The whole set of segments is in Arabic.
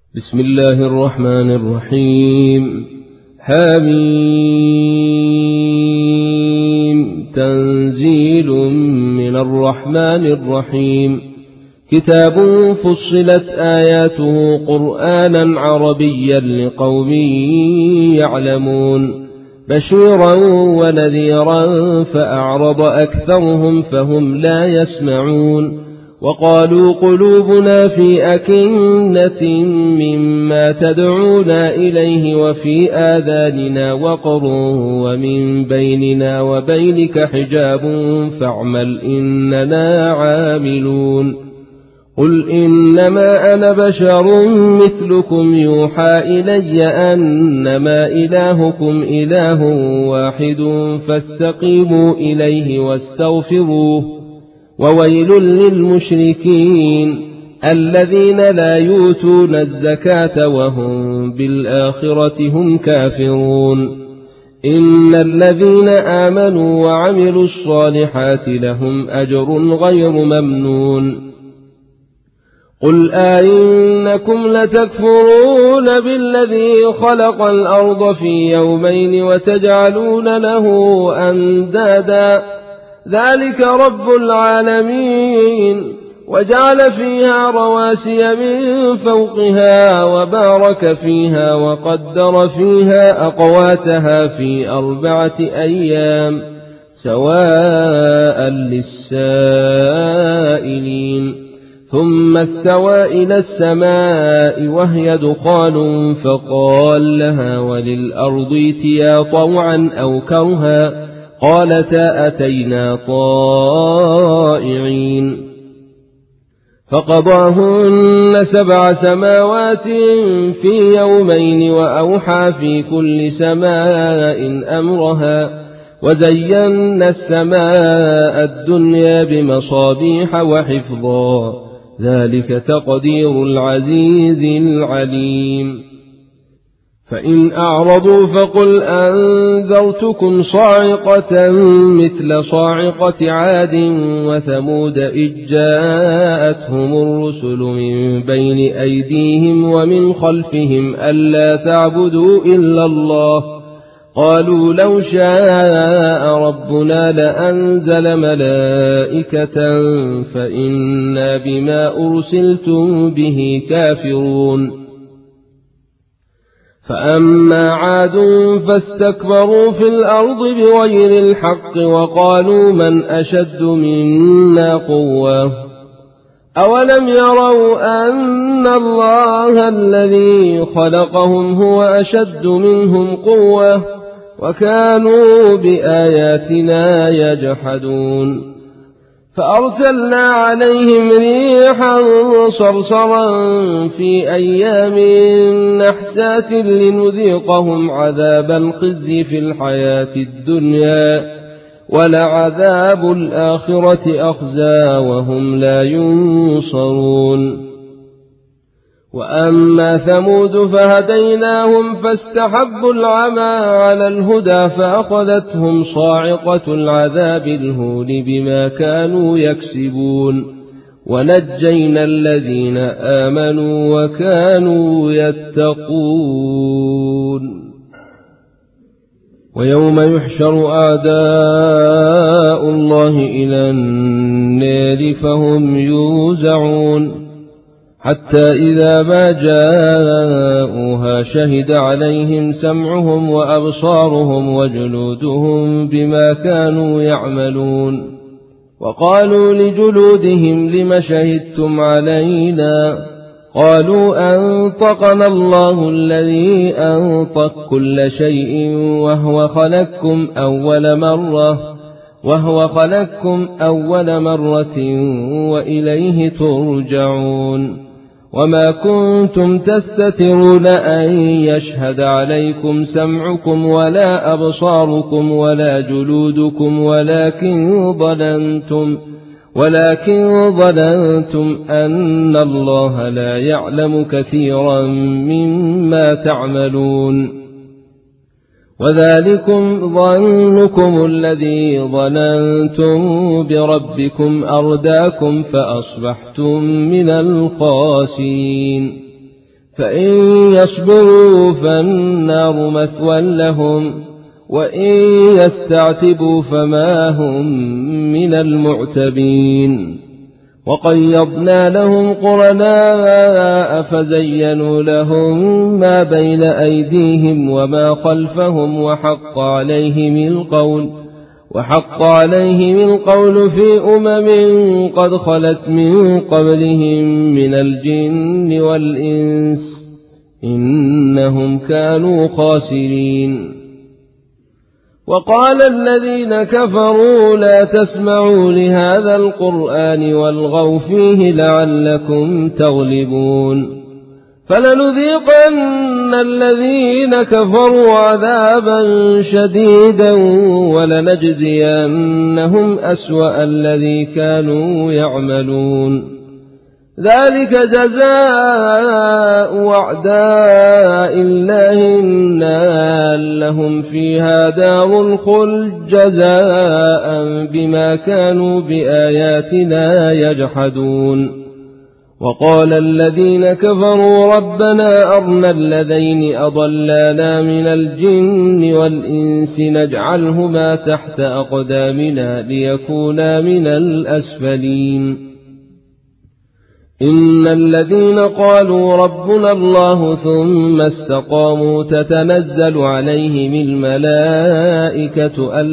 بسم الله الرحمن الرحيم. حميم. تنزيل من الرحمن الرحيم. كتاب فصلت آياته قرآنا عربيا لقوم يعلمون، بشيرا ونذيرا فأعرض أكثرهم فهم لا يسمعون. وقالوا قلوبنا في أكنة مما تدعونا إليه وفي آذاننا وقر ومن بيننا وبينك حجاب فاعمل إننا عاملون. قل إنما أنا بشر مثلكم يوحى إلي أنما إلهكم إله واحد فاستقيموا إليه واستغفروه. وويل للمشركين الذين لا يؤتون الزكاة وهم بالآخرة هم كافرون. إن الذين آمنوا وعملوا الصالحات لهم أجر غير ممنون. قل أئنكم لتكفرون بالذي خلق الأرض في يومين وتجعلون له أندادا ذلك رب العالمين. وجعل فيها رواسي من فوقها وبارك فيها وقدر فيها أقواتها في 4 أيام سواء للسائلين. ثم استوى إلى السماء وهي دخان فقال لها وللأرض ائتيا طوعا أو كرها قالتا أتينا طائعين. فقضاهن 7 سماوات في يومين وأوحى في كل سماء أمرها وزينا السماء الدنيا بمصابيح وحفظا ذلك تقدير العزيز العليم. فإن أعرضوا فقل أنذرتكم صاعقة مثل صاعقة عاد وثمود إذ جاءتهم الرسل من بين أيديهم ومن خلفهم ألا تعبدوا إلا الله قالوا لو شاء ربنا لأنزل ملائكة فإنا بما أرسلتم به كافرون. فأما عاد فاستكبروا في الأرض بغير الحق وقالوا من أشد منا قوة أولم يروا أن الله الذي خلقهم هو أشد منهم قوة وكانوا بآياتنا يجحدون. فأرسلنا عليهم ريحا صرصرا في أيام نحسات لنذيقهم عذاب الخزي في الحياة الدنيا ولعذاب الآخرة أخزى وهم لا ينصرون. وأما ثمود فهديناهم فاستحبوا العمى على الهدى فأخذتهم صاعقة العذاب الهون بما كانوا يكسبون ونجينا الذين آمنوا وكانوا يتقون. ويوم يحشر أعداء الله إلى النار فهم يوزعون حتى إذا ما جاءوها شهد عليهم سمعهم وأبصارهم وجلودهم بما كانوا يعملون. وقالوا لجلودهم لم شهدتم علينا قالوا أنطقنا الله الذي أنطق كل شيء وهو خلقكم أول مرة وإليه ترجعون. وما كنتم تستترون أن يشهد عليكم سمعكم ولا أبصاركم ولا جلودكم ولكن ظننتم أن الله لا يعلم كثيرا مما تعملون. وذلكم ظنكم الذي ظننتم بربكم أرداكم فأصبحتم من الخاسرين. فإن يصبروا فالنار مثوى لهم وإن يستعتبوا فما هم من المعتبين وقيضنا لهم قرناء فزينوا لهم ما بين أيديهم وما خلفهم وحق عليهم القول في قد خلت من قبلهم من الجن والإنس إنهم كانوا خاسرين وقال الذين كفروا لا تسمعوا لهذا القرآن والغوا فيه لعلكم تغلبون فلنذيقن الذين كفروا عذابا شديدا ولنجزينهم أسوأ الذي كانوا يعملون ذلك جزاء أعداء الله النار لهم فيها دار الخلد جزاء بما كانوا بآياتنا يجحدون وقال الذين كفروا ربنا أرنا الذين أضلانا من الجن والإنس نجعلهما تحت أقدامنا ليكونا من الأسفلين إن الذين قالوا ربنا الله ثم استقاموا تتنزل عليهم الملائكة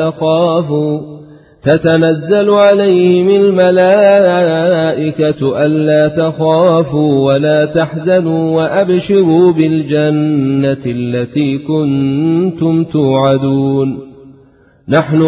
ألا تخافوا ولا تحزنوا وأبشروا بالجنة التي كنتم توعدون نحن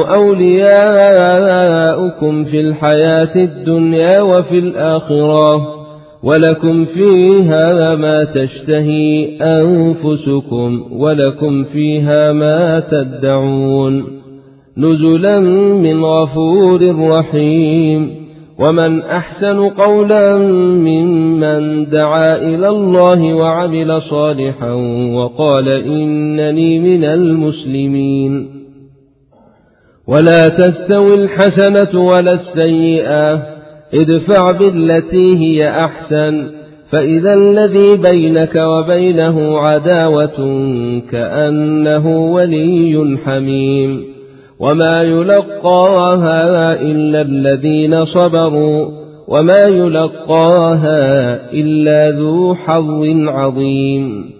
أولياؤكم في الحياة الدنيا وفي الآخرة ولكم فيها ما تشتهي أنفسكم ولكم فيها ما تدعون نزلا من غفور رحيم ومن أحسن قولا ممن دعا إلى الله وعمل صالحا وقال إنني من المسلمين ولا تستوي الحسنة ولا السيئة ادفع بالتي هي أحسن فإذا الذي بينك وبينه عداوة كأنه ولي حميم وما يلقاها إلا الذين صبروا وما يلقاها إلا ذو حظ عظيم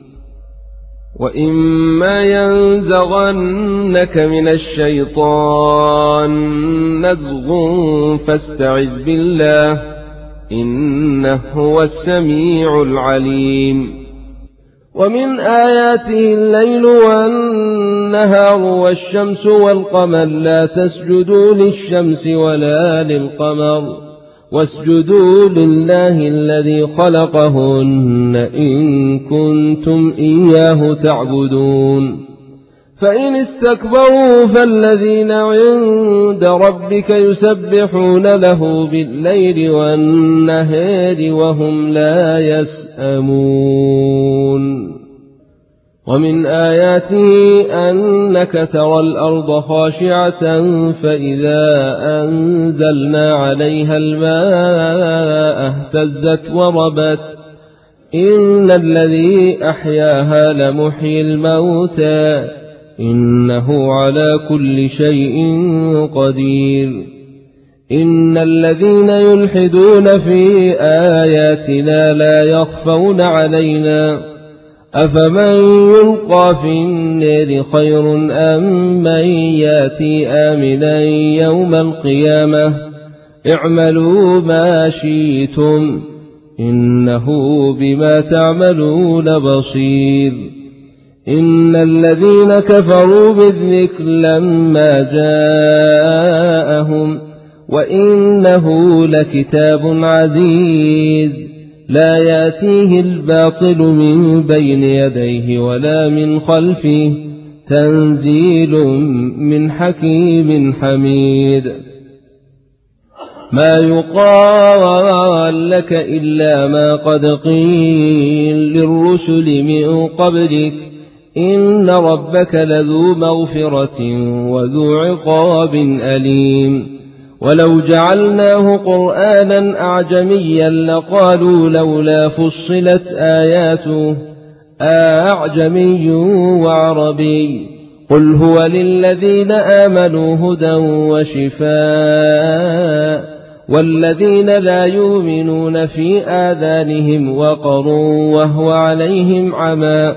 وإما ينزغنك من الشيطان نزغ فاستعذ بالله إنه هو السميع العليم ومن آياته الليل والنهار والشمس والقمر لا تسجدوا للشمس ولا للقمر واسجدوا لله الذي خلقهن إن كنتم إياه تعبدون فإن استكبروا فالذين عند ربك يسبحون له بالليل والنهار وهم لا يسأمون ومن آياته أنك ترى الأرض خاشعة فإذا أنزلنا عليها الماء اهتزت وربت إن الذي أحياها لمحيي الموتى إنه على كل شيء قدير إن الذين يلحدون في آياتنا لا يخفون علينا أفمن يلقى في النار خير أم من ياتي آمنا يوم القيامة اعملوا ما شئتم إنه بما تعملون بصير إن الذين كفروا بالذكر لما جاءهم وإنه لكتاب عزيز لا يأتيه الباطل من بين يديه ولا من خلفه تنزيل من حكيم حميد ما يقال لك إلا ما قد قيل للرسل من قبلك إن ربك لذو مغفرة وذو عقاب أليم ولو جعلناه قرآنا أعجميا لقالوا لولا فصلت آياته أعجمي وعربي قل هو للذين آمنوا هدى وشفاء والذين لا يؤمنون في آذانهم وقر وهو عليهم عمى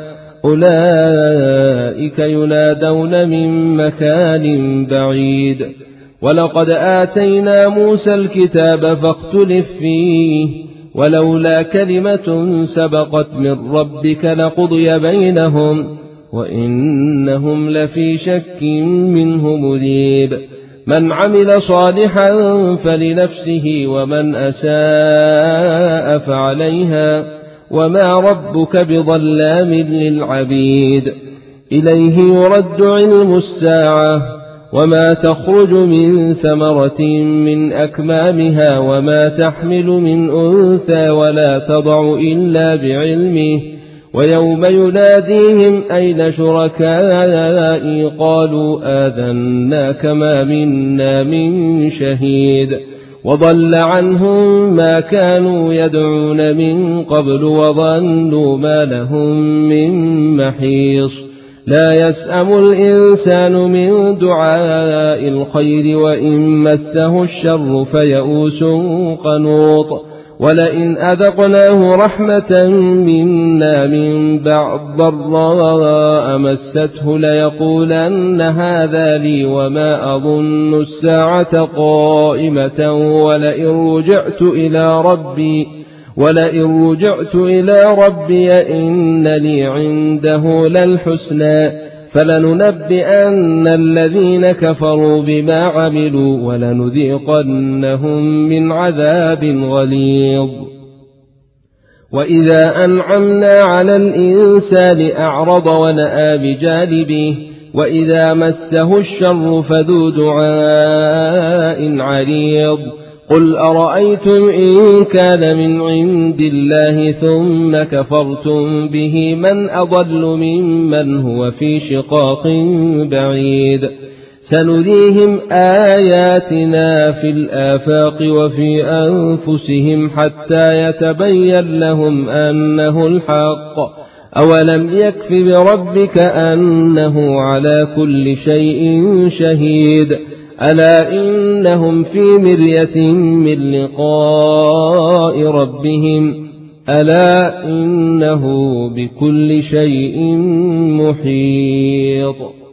أولئك ينادون من مكان بعيد ولقد آتينا موسى الكتاب فاختلف فيه ولولا كلمة سبقت من ربك لقضي بينهم وإنهم لفي شك منه مريب من عمل صالحا فلنفسه ومن أساء فعليها وما ربك بظلام للعبيد إليه يرد علم الساعة وما تخرج من ثمرة من أكمامها وما تحمل من أنثى ولا تضع إلا بعلمه ويوم يناديهم أين شركائي قالوا آذناك ما منا من شهيد وضل عنهم ما كانوا يدعون من قبل وظنوا ما لهم من محيص لا يسأم الإنسان من دعاء الخير وإن مسه الشر فيئوس قنوط ولئن أذقناه رحمة منا من بعد ضراء مسته ليقولن هذا لي وما أظن الساعة قائمة ولئن رجعت إلى ربي إن لي عنده للحسنى فلننبئن الذين كفروا بما عملوا ولنذيقنهم من عذاب غليظ وإذا أنعمنا على الإنسان أعرض ونأى بجانبه وإذا مسه الشر فذو دعاء عريض قل أرأيتم إن كان من عند الله ثم كفرتم به من أضل ممن هو في شقاق بعيد سنريهم آياتنا في الآفاق وفي أنفسهم حتى يتبين لهم أنه الحق أولم يكف بربك أنه على كل شيء شهيد ألا إنهم في مرية من لقاء ربهم ألا إنه بكل شيء محيط